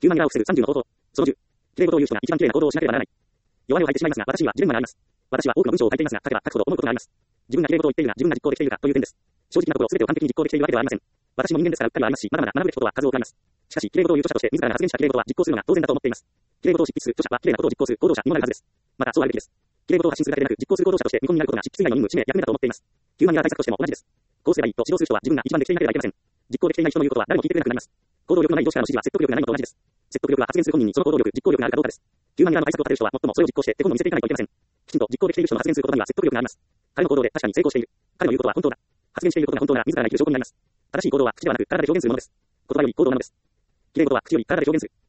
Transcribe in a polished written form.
9万ミラーを伏せる30の方法。その10。綺麗事を言う人が一番綺麗な行動をしなければならない。弱音を吐いてしまいますが、私にはジレンマがあります。私は多くの文章を書いていますが、書けば書くほど思うことがあります。自分が綺麗事を言っているが、自分が実行できているかという点です。正直なところ、全てを完璧に実行できているわけではありません。私も人間ですからうっかりはありますし、まだまだ学ぶべきことは数多くあります。しかし、綺麗事を言う著者として自らが発言した綺麗事は実行するのが当然だと思っています。綺麗事を執筆する著者は綺麗なことを実行する行動者にもなるはずです。また、そうあるべきです。綺麗事を発信するだけでなく、実行する行動者として見込みになることが執筆以外の任務、使命、役目だと思っています。ヒューマンエラー対策としても同じです。こうすればいいと指導する人は自分が一番できていなければいけません。実行できていない人の言うことは誰も聞いてくれなくなります。行動力のない上司からの指示は説得力がないのと同じです。説得力は発言する本人にその行動力、実行力があるかどうかです。ヒューマンエラーの対策を立てる人は最もそれを実行して手本を見せていかないといけません。きちんと実行できている人の発言することには説得力があります。彼の行動で確かに成功している。彼の言うことは本当だ。発言していることが本当なら自らが生きる証拠になります。正しい行動は口ではなく体で表現するものです。言葉より行動なのです。綺麗事は口より体で表現する。